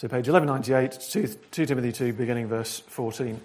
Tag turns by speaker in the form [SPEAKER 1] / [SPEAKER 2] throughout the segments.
[SPEAKER 1] So page 1198, 2 Timothy 2, beginning verse 14.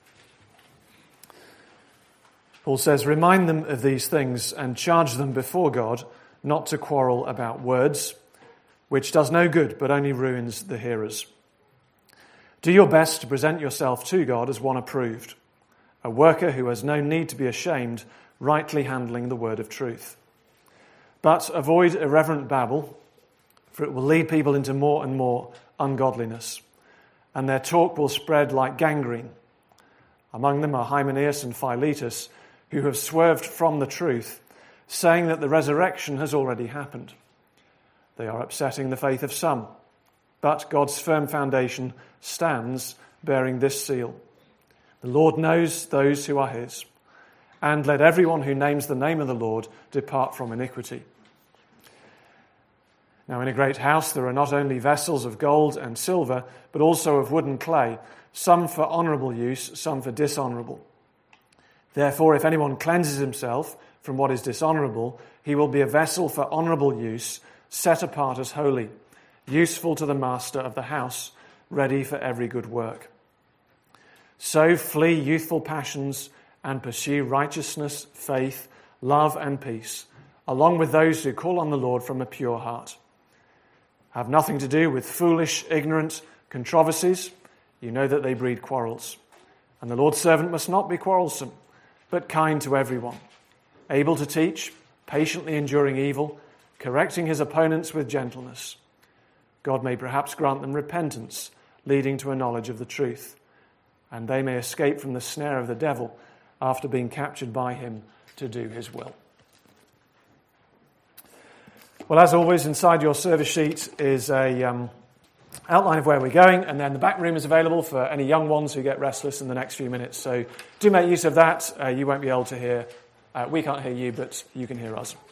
[SPEAKER 1] Paul says, "Remind them of these things and charge them before God not to quarrel about words, which does no good but only ruins the hearers. Do your best to present yourself to God as one approved, a worker who has no need to be ashamed, rightly handling the word of truth. But avoid irreverent babble, for it will lead people into more and more ungodliness, and their talk will spread like gangrene. Among them are Hymenaeus and Philetus, who have swerved from the truth, saying that the resurrection has already happened. They are upsetting the faith of some, but God's firm foundation stands, bearing this seal: the Lord knows those who are his, and let everyone who names the name of the Lord depart from iniquity. Now in a great house there are not only vessels of gold and silver, but also of wood and clay, some for honourable use, some for dishonourable. Therefore, if anyone cleanses himself from what is dishonourable, he will be a vessel for honourable use, set apart as holy, useful to the master of the house, ready for every good work. So flee youthful passions and pursue righteousness, faith, love and peace, along with those who call on the Lord from a pure heart. Have nothing to do with foolish, ignorant controversies. You know that they breed quarrels. And the Lord's servant must not be quarrelsome, but kind to everyone, able to teach, patiently enduring evil, correcting his opponents with gentleness. God may perhaps grant them repentance, leading to a knowledge of the truth, and they may escape from the snare of the devil after being captured by him to do his will." Well, as always, inside your service sheet is a outline of where we're going, and then the back room is available for any young ones who get restless in the next few minutes. So do make use of that. You won't be able to hear, we can't hear you, but you can hear us.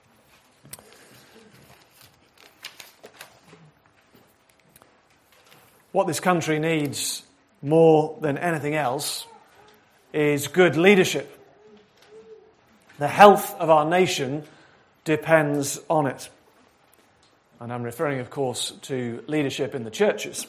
[SPEAKER 1] What this country needs more than anything else is good leadership. The health of our nation depends on it. And I'm referring, of course, to leadership in the churches.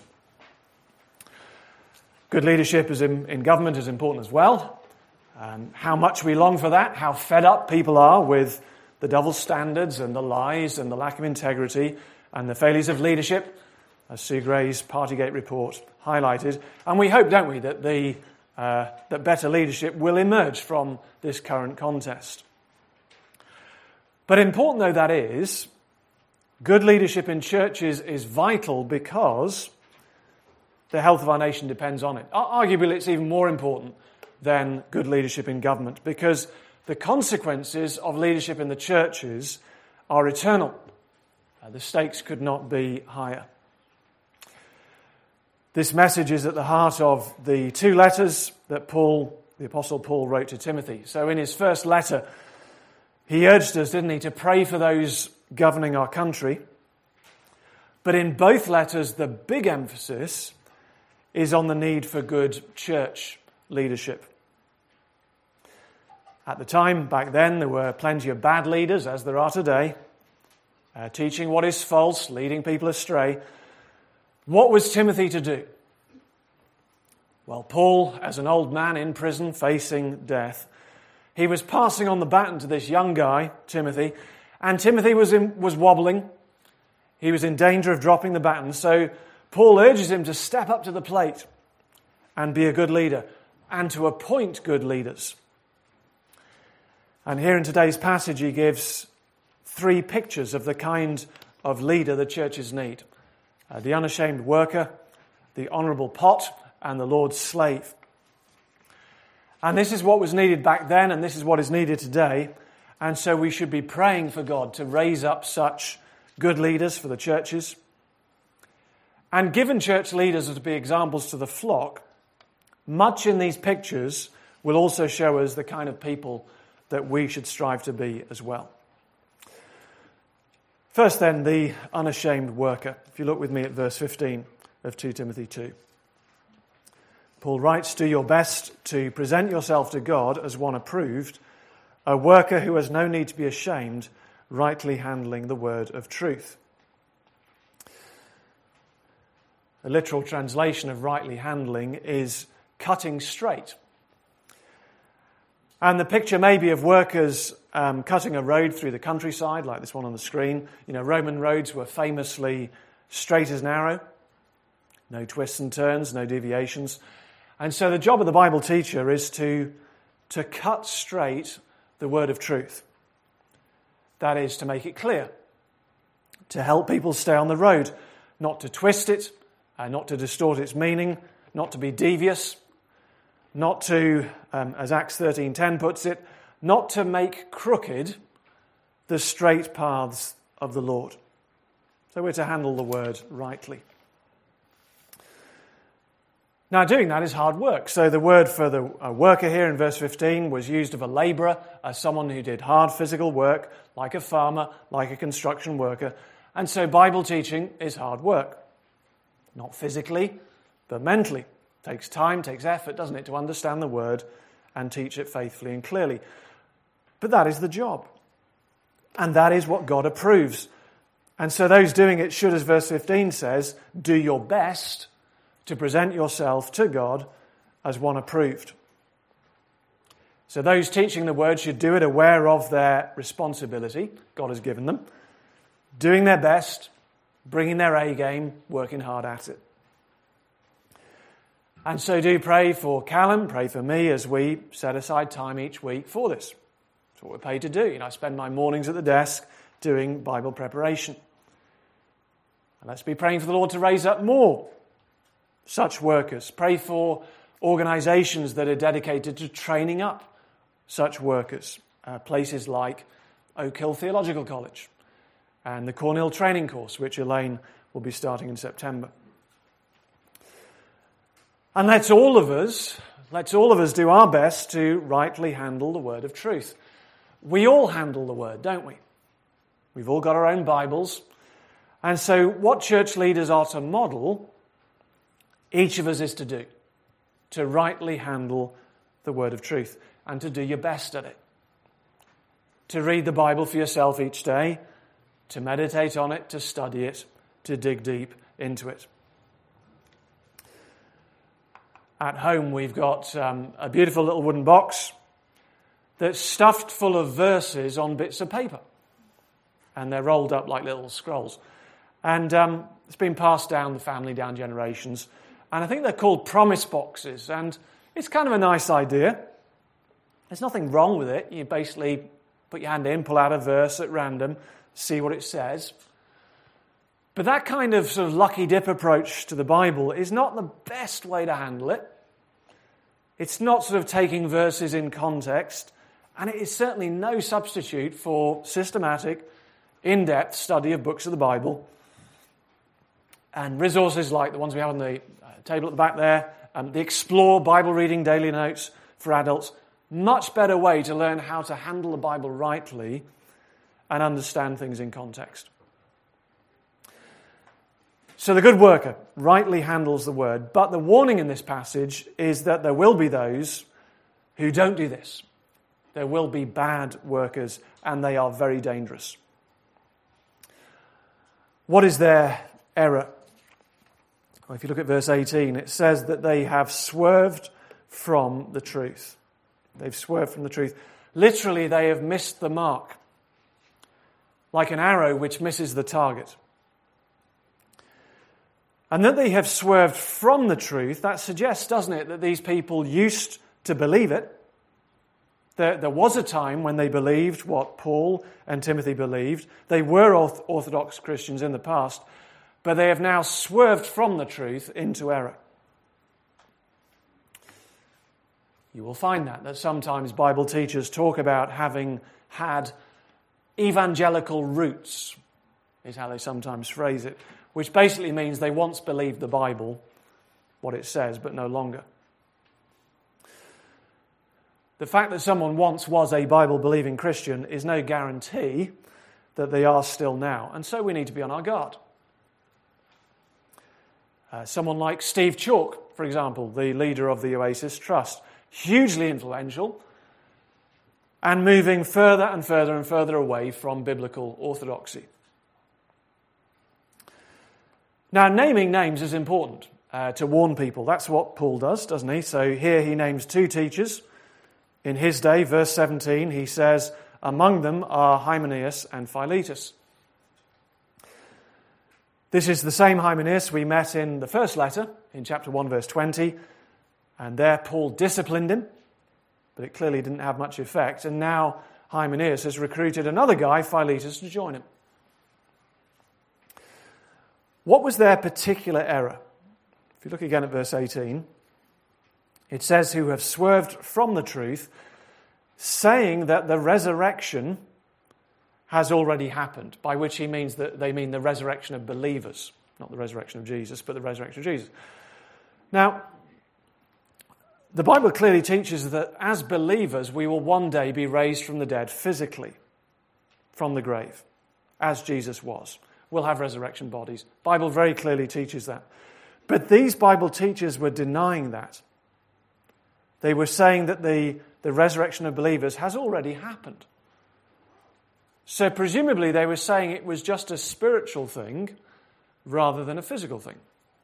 [SPEAKER 1] Good leadership in government is important as well. How much we long for that, how fed up people are with the double standards and the lies and the lack of integrity and the failures of leadership, as Sue Gray's Partygate report highlighted. And we hope, don't we, that better leadership will emerge from this current contest. But important though that is, good leadership in churches is vital because the health of our nation depends on it. Arguably, it's even more important than good leadership in government because the consequences of leadership in the churches are eternal. The stakes could not be higher. This message is at the heart of the two letters that the Apostle Paul wrote to Timothy. So in his first letter, he urged us, didn't he, to pray for those governing our country. But in both letters, the big emphasis is on the need for good church leadership. At the time, back then, there were plenty of bad leaders, as there are today, teaching what is false, leading people astray. What was Timothy to do? Well, Paul, as an old man in prison facing death, he was passing on the baton to this young guy, Timothy, and Timothy was wobbling. He was in danger of dropping the baton, so Paul urges him to step up to the plate and be a good leader and to appoint good leaders. And here in today's passage, he gives three pictures of the kind of leader the churches need. The unashamed worker, the honourable pot, and the Lord's slave. And this is what was needed back then, and this is what is needed today. And so we should be praying for God to raise up such good leaders for the churches. And given church leaders are to be examples to the flock, much in these pictures will also show us the kind of people that we should strive to be as well. First then, the unashamed worker. If you look with me at verse 15 of 2 Timothy 2. Paul writes, "Do your best to present yourself to God as one approved, a worker who has no need to be ashamed, rightly handling the word of truth." The literal translation of rightly handling is cutting straight. And the picture may be of workers cutting a road through the countryside, like this one on the screen. You know, Roman roads were famously straight as an arrow. No twists and turns, no deviations. And so the job of the Bible teacher is to cut straight the word of truth. That is, to make it clear, to help people stay on the road, not to twist it, not to distort its meaning, not to be devious, not to, as Acts 13:10 puts it, not to make crooked the straight paths of the Lord. So we're to handle the word rightly. Now, doing that is hard work. So the word for the worker here in verse 15 was used of a labourer, as someone who did hard physical work, like a farmer, like a construction worker. And so Bible teaching is hard work. Not physically, but mentally. It takes time, takes effort, doesn't it, to understand the word and teach it faithfully and clearly. But that is the job. And that is what God approves. And so those doing it should, as verse 15 says, do your best to present yourself to God as one approved. So those teaching the word should do it aware of their responsibility God has given them, doing their best, bringing their A game, working hard at it. And so do pray for Callum, pray for me as we set aside time each week for this. That's what we're paid to do. You know, I spend my mornings at the desk doing Bible preparation. And let's be praying for the Lord to raise up more such workers. Pray for organisations that are dedicated to training up such workers. Places like Oak Hill Theological College and the Cornhill Training Course, which Elaine will be starting in September. And let's all of us do our best to rightly handle the word of truth. We all handle the word, don't we? We've all got our own Bibles. And so what church leaders are to model, each of us is to do, to rightly handle the word of truth and to do your best at it. To read the Bible for yourself each day, to meditate on it, to study it, to dig deep into it. At home we've got a beautiful little wooden box that's stuffed full of verses on bits of paper. And they're rolled up like little scrolls. And it's been passed down the family, down generations. And I think they're called promise boxes. And it's kind of a nice idea. There's nothing wrong with it. You basically put your hand in, pull out a verse at random, see what it says. But that kind of sort of lucky dip approach to the Bible is not the best way to handle it. It's not sort of taking verses in context. And it is certainly no substitute for systematic, in-depth study of books of the Bible. And resources like the ones we have on the table at the back there, the Explore Bible Reading Daily Notes for adults, much better way to learn how to handle the Bible rightly and understand things in context. So the good worker rightly handles the word, but the warning in this passage is that there will be those who don't do this. There will be bad workers, and they are very dangerous. What is their error? Well, if you look at verse 18, it says that they have swerved from the truth. They've swerved from the truth. Literally, they have missed the mark, like an arrow which misses the target. And that they have swerved from the truth, that suggests, doesn't it, that these people used to believe it. There was a time when they believed what Paul and Timothy believed. They were Orthodox Christians in the past, but they have now swerved from the truth into error. You will find that sometimes Bible teachers talk about having had evangelical roots, is how they sometimes phrase it, which basically means they once believed the Bible, what it says, but no longer. The fact that someone once was a Bible-believing Christian is no guarantee that they are still now, and so we need to be on our guard. Someone like Steve Chalk, for example, the leader of the Oasis Trust, hugely influential and moving further and further and further away from biblical orthodoxy. Now, naming names is important to warn people. That's what Paul does, doesn't he? So here he names two teachers in his day. Verse 17, he says, among them are Hymenaeus and Philetus. This is the same Hymenaeus we met in the first letter, in chapter 1, verse 20. And there Paul disciplined him, but it clearly didn't have much effect. And now Hymenaeus has recruited another guy, Philetus, to join him. What was their particular error? If you look again at verse 18, it says, who have swerved from the truth, saying that the resurrection has already happened, by which he means that they mean the resurrection of believers, not the resurrection of Jesus, but the resurrection of Jesus. Now, the Bible clearly teaches that as believers, we will one day be raised from the dead physically, from the grave, as Jesus was. We'll have resurrection bodies. The Bible very clearly teaches that. But these Bible teachers were denying that. They were saying that the resurrection of believers has already happened. So presumably they were saying it was just a spiritual thing rather than a physical thing.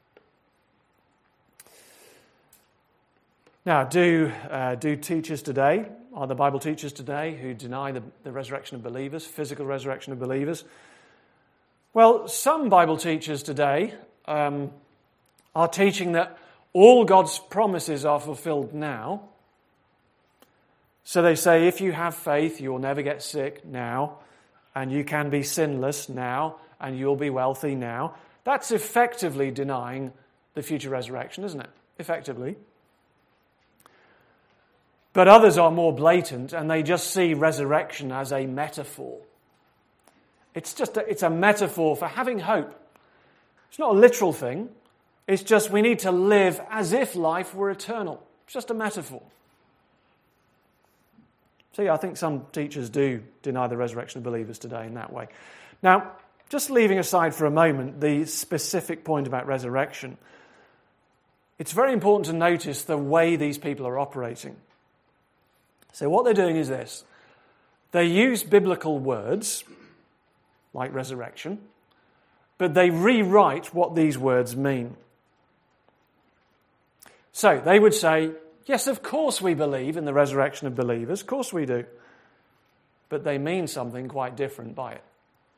[SPEAKER 1] Now, do teachers today, are the Bible teachers today who deny the resurrection of believers, physical resurrection of believers? Well, some Bible teachers today are teaching that all God's promises are fulfilled now. So they say if you have faith, you will never get sick now, and you can be sinless now, and you'll be wealthy now. That's effectively denying the future resurrection, isn't it? Effectively. But others are more blatant, and they just see resurrection as a metaphor. It's a metaphor for having hope. It's not a literal thing. It's just we need to live as if life were eternal. It's just a metaphor. So yeah, I think some teachers do deny the resurrection of believers today in that way. Now, just leaving aside for a moment the specific point about resurrection, it's very important to notice the way these people are operating. So what they're doing is this. They use biblical words, like resurrection, but they rewrite what these words mean. So they would say, yes, of course we believe in the resurrection of believers, of course we do. But they mean something quite different by it.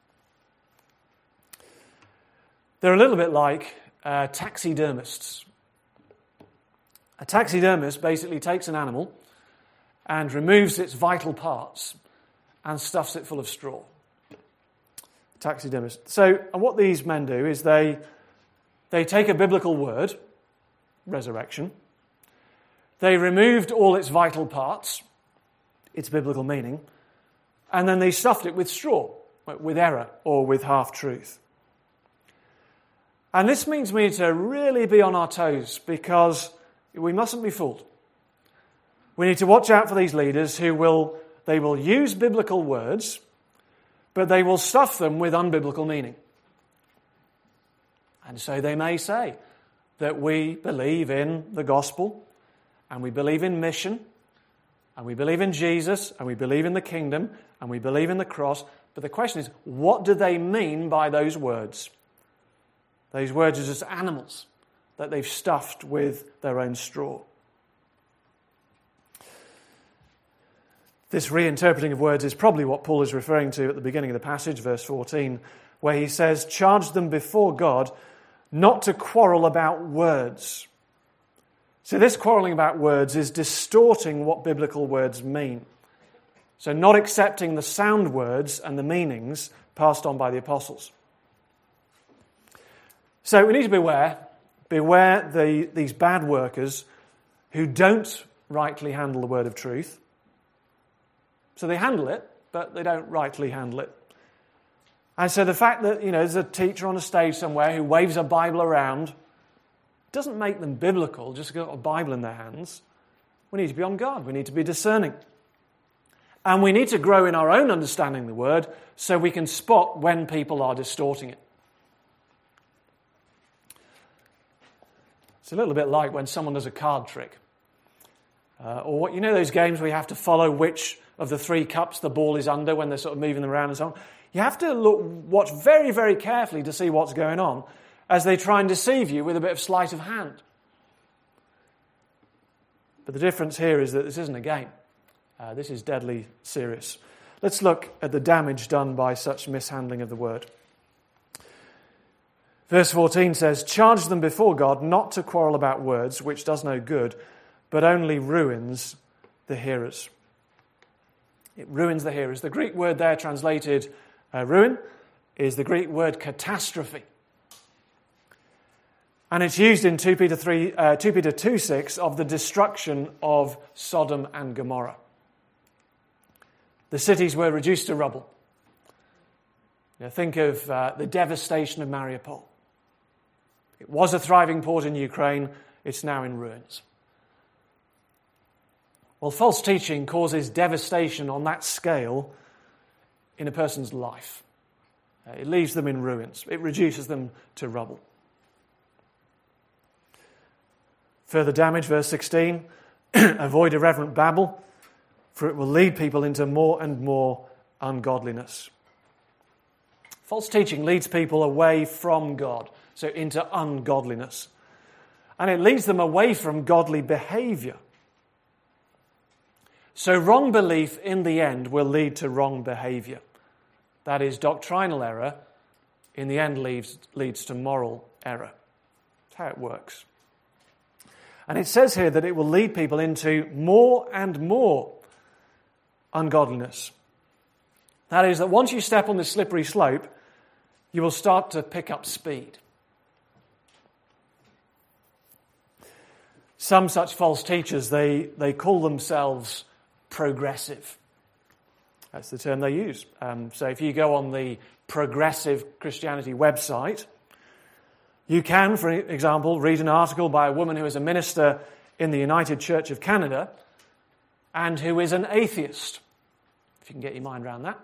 [SPEAKER 1] They're a little bit like taxidermists. A taxidermist basically takes an animal and removes its vital parts and stuffs it full of straw. Taxidermist. So, and what these men do is they take a biblical word, resurrection. They removed all its vital parts, its biblical meaning, and then they stuffed it with straw, with error or with half-truth. And this means we need to really be on our toes because we mustn't be fooled. We need to watch out for these leaders who will use biblical words, but they will stuff them with unbiblical meaning. And so they may say that we believe in the gospel, and we believe in mission, and we believe in Jesus, and we believe in the kingdom, and we believe in the cross. But the question is, what do they mean by those words? Those words are just animals that they've stuffed with their own straw. This reinterpreting of words is probably what Paul is referring to at the beginning of the passage, verse 14, where he says, charge them before God not to quarrel about words. So this quarreling about words is distorting what biblical words mean. So not accepting the sound words and the meanings passed on by the apostles. So we need to beware these bad workers who don't rightly handle the word of truth. So they handle it, but they don't rightly handle it. And so the fact that, there's a teacher on a stage somewhere who waves a Bible around doesn't make them biblical, just got a Bible in their hands. We need to be on guard. We need to be discerning. And we need to grow in our own understanding of the word so we can spot when people are distorting it. It's a little bit like when someone does a card trick. Or those games where you have to follow which of the three cups the ball is under when they're sort of moving them around and so on. You have to watch very, very carefully to see what's going on. as they try and deceive you with a bit of sleight of hand. But the difference here is that this isn't a game. This is deadly serious. Let's look at the damage done by such mishandling of the word. Verse 14 says, "Charge them before God not to quarrel about words, which does no good, but only ruins the hearers." It ruins the hearers. The Greek word there translated ruin is the Greek word catastrophe. And it's used in 2 Peter 2:6 of the destruction of Sodom and Gomorrah. The cities were reduced to rubble. Think of the devastation of Mariupol. It was a thriving port in Ukraine. It's now in ruins. Well, false teaching causes devastation on that scale in a person's life. It leaves them in ruins. It reduces them to rubble. Further damage, verse 16, "Avoid irreverent babble, for it will lead people into more and more ungodliness." False teaching leads people away from God, so into ungodliness. And it leads them away from godly behavior. So wrong belief in the end will lead to wrong behavior. That is, doctrinal error in the end leads to moral error. That's how it works. And it says here that it will lead people into more and more ungodliness. That is, that once you step on this slippery slope, you will start to pick up speed. Some such false teachers, they call themselves progressive. That's the term they use. So if you go on the Progressive Christianity website, you can, for example, read an article by a woman who is a minister in the United Church of Canada and who is an atheist, if you can get your mind around that.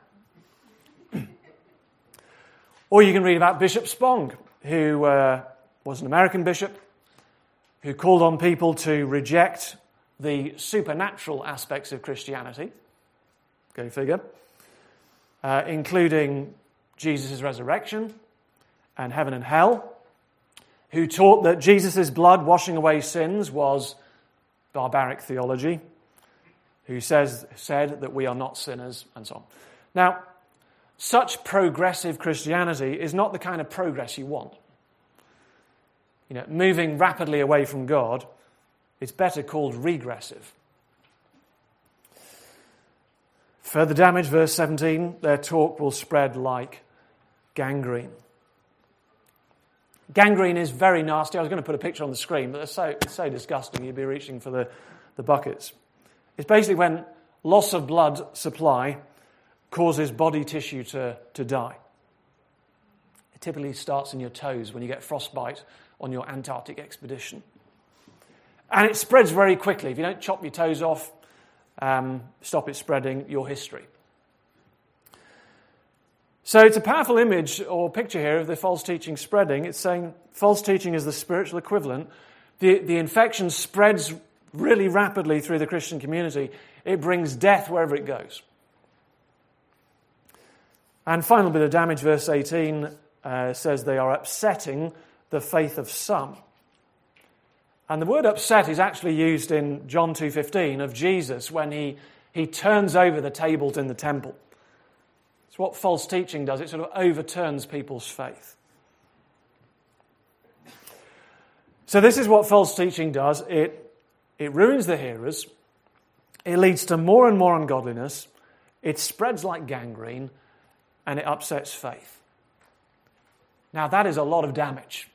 [SPEAKER 1] Or you can read about Bishop Spong, who was an American bishop, who called on people to reject the supernatural aspects of Christianity, go figure, including Jesus' resurrection and heaven and hell, who taught that Jesus' blood washing away sins was barbaric theology, who said that we are not sinners, and so on. Now, such progressive Christianity is not the kind of progress you want. Moving rapidly away from God, it's better called regressive. Further damage, verse 17, their talk will spread like gangrene. Gangrene is very nasty. I was going to put a picture on the screen, but it's so disgusting you'd be reaching for the buckets. It's basically when loss of blood supply causes body tissue to die. It typically starts in your toes when you get frostbite on your Antarctic expedition. And it spreads very quickly. If you don't chop your toes off, stop it spreading, your history. So it's a powerful image or picture here of the false teaching spreading. It's saying false teaching is the spiritual equivalent. The infection spreads really rapidly through the Christian community. It brings death wherever it goes. And final bit of damage, verse 18, says they are upsetting the faith of some. And the word upset is actually used in John 2:15 of Jesus when he turns over the tables in the temple. It's what false teaching does. It sort of overturns people's faith. So this is what false teaching does. It ruins the hearers. It leads to more and more ungodliness. It spreads like gangrene. And it upsets faith. Now that is a lot of damage.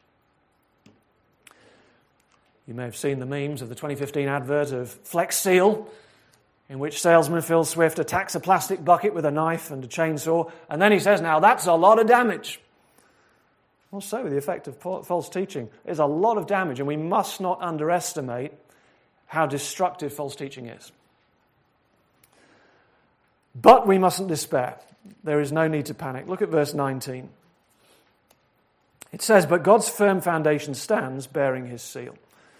[SPEAKER 1] You may have seen the memes of the 2015 advert of Flex Seal, in which salesman Phil Swift attacks a plastic bucket with a knife and a chainsaw, and then he says, now that's a lot of damage. Well, so the effect of false teaching is a lot of damage, and we must not underestimate how destructive false teaching is. But we mustn't despair. There is no need to panic. Look at verse 19. It says, but God's firm foundation stands, bearing his seal.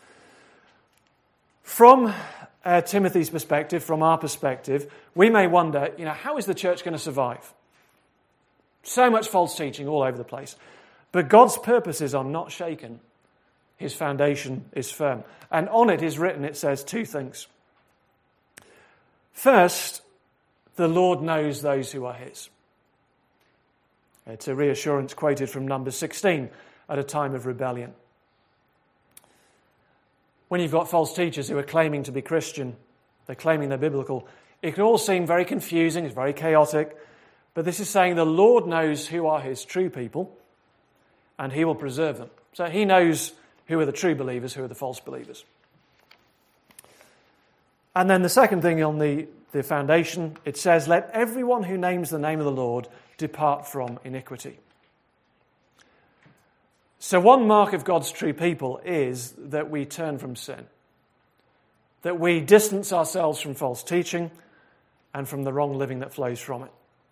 [SPEAKER 1] From Timothy's perspective, from our perspective, we may wonder, how is the church going to survive? So much false teaching all over the place. But God's purposes are not shaken. His foundation is firm. And on it is written, it says two things. First, the Lord knows those who are his. It's a reassurance quoted from Numbers 16 at a time of rebellion. When you've got false teachers who are claiming to be Christian, they're claiming they're biblical, it can all seem very confusing, it's very chaotic, but this is saying the Lord knows who are his true people, and he will preserve them. So he knows who are the true believers, who are the false believers. And then the second thing on the foundation, it says, let everyone who names the name of the Lord depart from iniquity. So one mark of God's true people is that we turn from sin, that we distance ourselves from false teaching and from the wrong living that flows from it.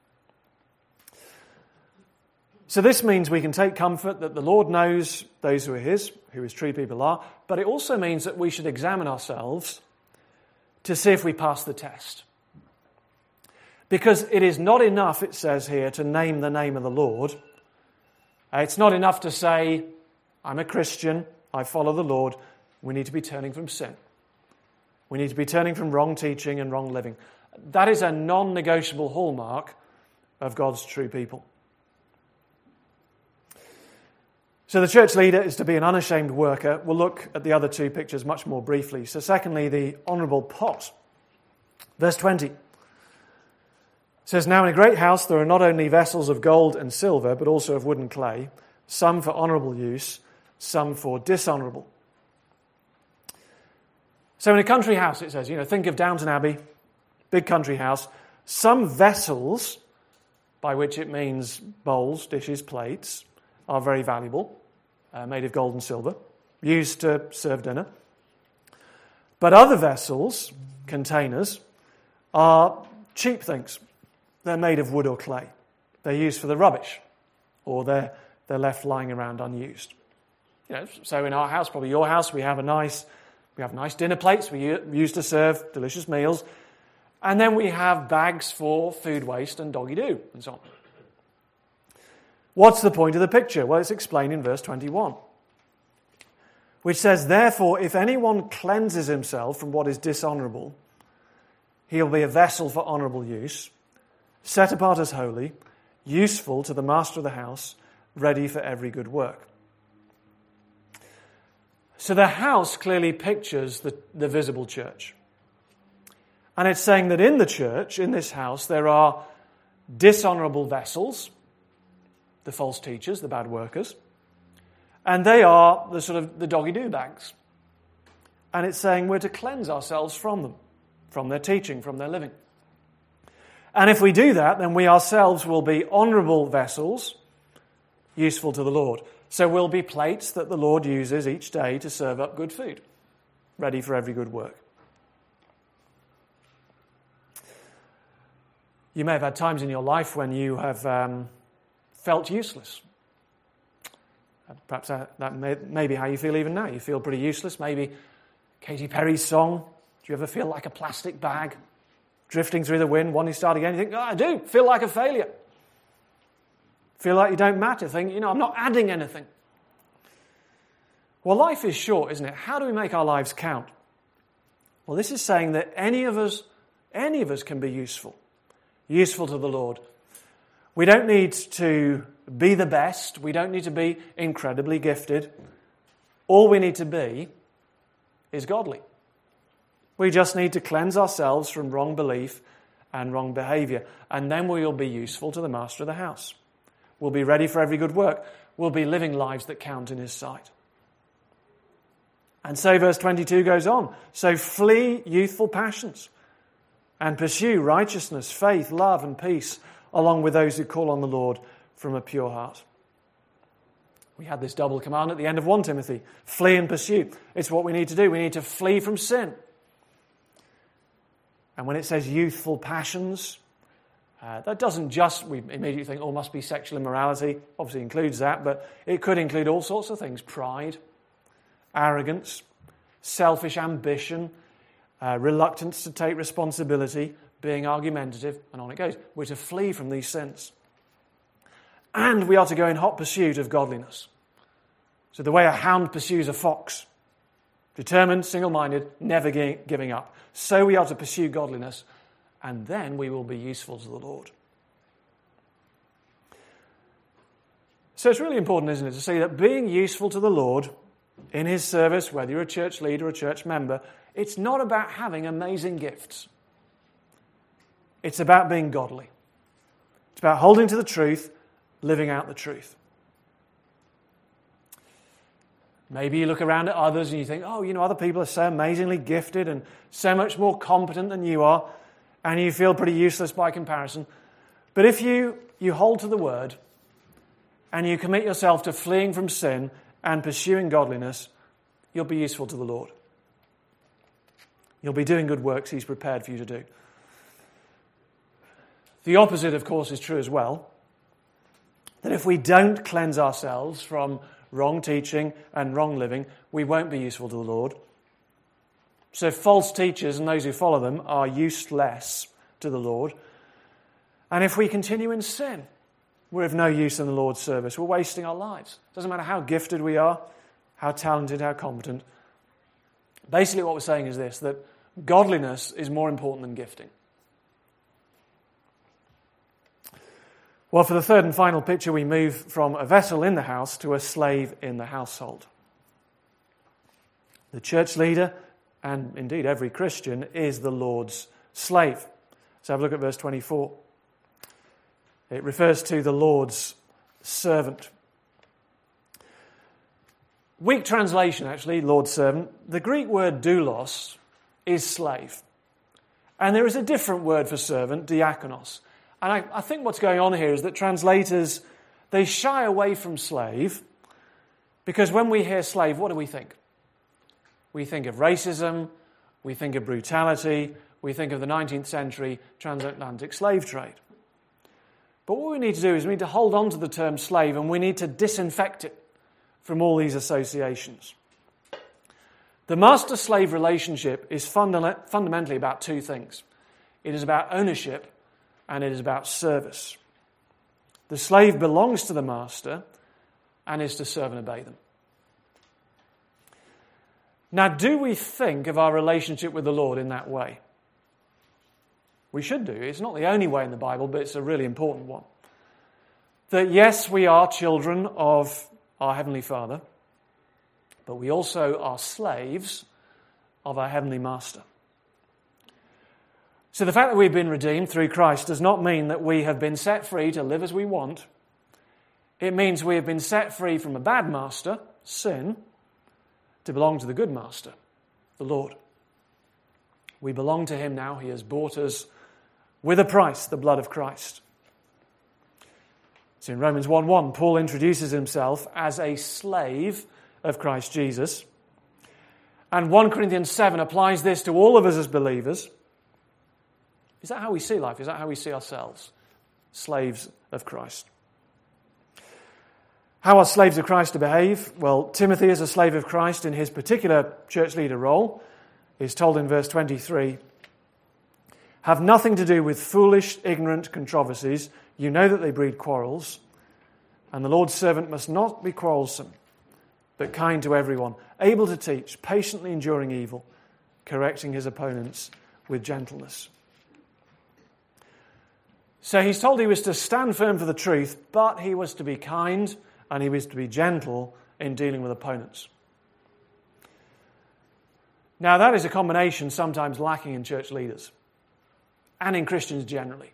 [SPEAKER 1] So this means we can take comfort that the Lord knows those who are his, who his true people are, but it also means that we should examine ourselves to see if we pass the test. Because it is not enough, it says here, to name the name of the Lord. It's not enough to say, I'm a Christian, I follow the Lord. We need to be turning from sin. We need to be turning from wrong teaching and wrong living. That is a non-negotiable hallmark of God's true people. So the church leader is to be an unashamed worker. We'll look at the other two pictures much more briefly. So secondly, the honourable pot. Verse 20. It says, now in a great house there are not only vessels of gold and silver, but also of wood and clay, some for honourable use, some for dishonourable. So in a country house, it says, think of Downton Abbey, big country house, some vessels, by which it means bowls, dishes, plates, are very valuable, made of gold and silver, used to serve dinner. But other vessels, containers, are cheap things. They're made of wood or clay. They're used for the rubbish, or they're left lying around unused. So in our house, probably your house, we have nice dinner plates we use to serve delicious meals, and then we have bags for food waste and doggy doo and so on. What's the point of the picture? Well, it's explained in verse 21, which says, therefore, if anyone cleanses himself from what is dishonourable, he'll be a vessel for honourable use, set apart as holy, useful to the master of the house, ready for every good work. So the house clearly pictures the visible church. And it's saying that in the church, in this house, there are dishonourable vessels, the false teachers, the bad workers, and they are the doggy-doo bags. And it's saying we're to cleanse ourselves from them, from their teaching, from their living. And if we do that, then we ourselves will be honourable vessels, useful to the Lord. So we'll be plates that the Lord uses each day to serve up good food, ready for every good work. You may have had times in your life when you have felt useless. Perhaps that may be how you feel even now. You feel pretty useless. Maybe Katy Perry's song, do you ever feel like a plastic bag drifting through the wind, wanting to start again? You think, I do, feel like a failure. Feel like you don't matter. Think, I'm not adding anything. Well, life is short, isn't it? How do we make our lives count? Well, this is saying that any of us can be useful to the Lord. We don't need to be the best. We don't need to be incredibly gifted. All we need to be is godly. We just need to cleanse ourselves from wrong belief and wrong behavior, and then we will be useful to the master of the house. We'll be ready for every good work. We'll be living lives that count in his sight. And so verse 22 goes on. So flee youthful passions and pursue righteousness, faith, love, and peace, along with those who call on the Lord from a pure heart. We had this double command at the end of 1 Timothy. Flee and pursue. It's what we need to do. We need to flee from sin. And when it says youthful passions, that doesn't just, we immediately think, must be sexual immorality. Obviously includes that, but it could include all sorts of things. Pride, arrogance, selfish ambition, reluctance to take responsibility, being argumentative, and on it goes. We're to flee from these sins. And we are to go in hot pursuit of godliness. So the way a hound pursues a fox, determined, single-minded, never giving up. So we are to pursue godliness, and then we will be useful to the Lord. So it's really important, isn't it, to see that being useful to the Lord in his service, whether you're a church leader or a church member, it's not about having amazing gifts. It's about being godly. It's about holding to the truth, living out the truth. Maybe you look around at others and you think, oh, other people are so amazingly gifted and so much more competent than you are, and you feel pretty useless by comparison. But if you hold to the word and you commit yourself to fleeing from sin and pursuing godliness, you'll be useful to the Lord. You'll be doing good works he's prepared for you to do. The opposite, of course, is true as well. That if we don't cleanse ourselves from wrong teaching and wrong living, we won't be useful to the Lord. So false teachers and those who follow them are useless to the Lord. And if we continue in sin, we're of no use in the Lord's service. We're wasting our lives. Doesn't matter how gifted we are, how talented, how competent. Basically what we're saying is this, that godliness is more important than gifting. Well, for the third and final picture, we move from a vessel in the house to a slave in the household. The church leader, and indeed every Christian, is the Lord's slave. Let's have a look at verse 24. It refers to the Lord's servant. Weak translation, actually, Lord's servant. The Greek word doulos is slave. And there is a different word for servant, diakonos. And I think what's going on here is that translators, they shy away from slave because when we hear slave, what do we think? We think of racism, we think of brutality, we think of the 19th century transatlantic slave trade. But what we need to do is we need to hold on to the term slave and we need to disinfect it from all these associations. The master-slave relationship is fundamentally about two things. It is about ownership and it is about service. The slave belongs to the master and is to serve and obey them. Now, do we think of our relationship with the Lord in that way? We should do. It's not the only way in the Bible, but it's a really important one. That yes, we are children of our Heavenly Father, but we also are slaves of our Heavenly Master. So the fact that we've been redeemed through Christ does not mean that we have been set free to live as we want. It means we have been set free from a bad master, sin, to belong to the good master, the Lord. We belong to him now. He has bought us with a price, the blood of Christ. So in Romans 1:1, Paul introduces himself as a slave of Christ Jesus. And 1 Corinthians 7 applies this to all of us as believers. Is that how we see life? Is that how we see ourselves? Slaves of Christ. How are slaves of Christ to behave? Well, Timothy, as a slave of Christ in his particular church leader role, is told in verse 23, have nothing to do with foolish, ignorant controversies. You know that they breed quarrels. And the Lord's servant must not be quarrelsome, but kind to everyone, able to teach, patiently enduring evil, correcting his opponents with gentleness. So he's told he was to stand firm for the truth, but he was to be kind and he was to be gentle in dealing with opponents. Now that is a combination sometimes lacking in church leaders and in Christians generally.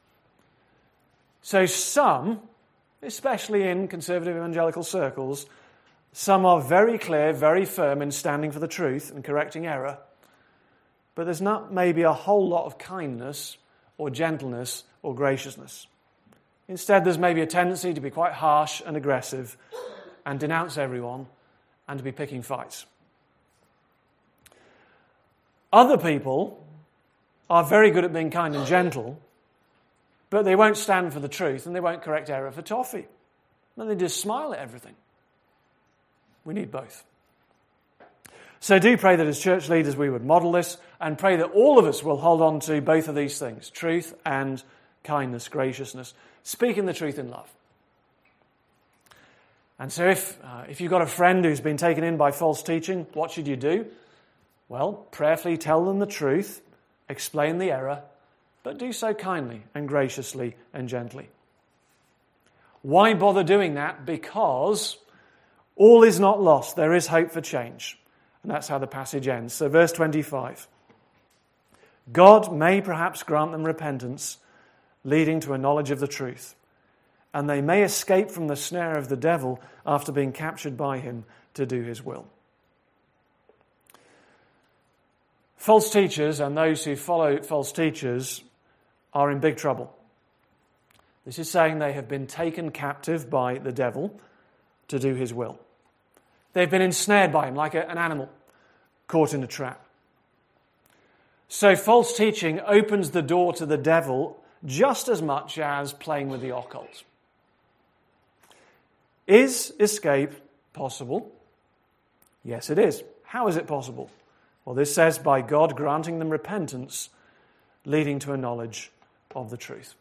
[SPEAKER 1] So some, especially in conservative evangelical circles, some are very clear, very firm in standing for the truth and correcting error, but there's not maybe a whole lot of kindness or gentleness or graciousness. Instead, there's maybe a tendency to be quite harsh and aggressive and denounce everyone and to be picking fights. Other people are very good at being kind and gentle, but they won't stand for the truth and they won't correct error for toffee. And they just smile at everything. We need both. So do pray that as church leaders we would model this and pray that all of us will hold on to both of these things, truth and kindness, graciousness, speaking the truth in love. And so if you've got a friend who's been taken in by false teaching, what should you do? Well, prayerfully tell them the truth, explain the error, but do so kindly and graciously and gently. Why bother doing that? Because all is not lost. There is hope for change. And that's how the passage ends. So verse 25. God may perhaps grant them repentance, leading to a knowledge of the truth, and they may escape from the snare of the devil after being captured by him to do his will. False teachers and those who follow false teachers are in big trouble. This is saying they have been taken captive by the devil to do his will. They've been ensnared by him like an animal caught in a trap. So false teaching opens the door to the devil just as much as playing with the occult. Is escape possible? Yes, it is. How is it possible? Well, this says by God granting them repentance, leading to a knowledge of the truth.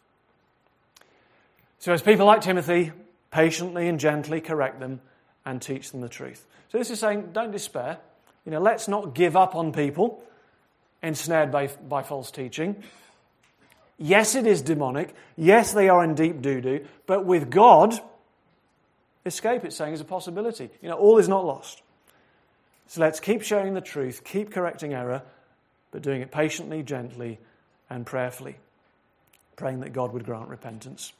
[SPEAKER 1] So as people like Timothy patiently and gently correct them and teach them the truth. So this is saying, don't despair. Let's not give up on people ensnared by false teaching. Yes, it is demonic. Yes, they are in deep doo-doo. But with God, escape, it's saying, is a possibility. All is not lost. So let's keep sharing the truth, keep correcting error, but doing it patiently, gently, and prayerfully, praying that God would grant repentance.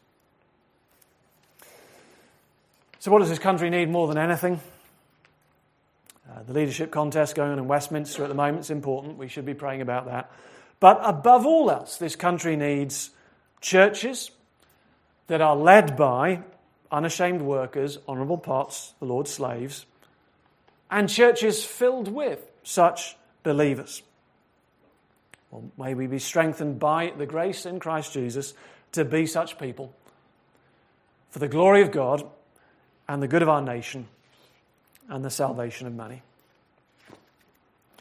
[SPEAKER 1] So what does this country need more than anything? The leadership contest going on in Westminster at the moment is important. We should be praying about that. But above all else, this country needs churches that are led by unashamed workers, honourable pots, the Lord's slaves, and churches filled with such believers. Well, may we be strengthened by the grace in Christ Jesus to be such people for the glory of God and the good of our nation and the salvation of many.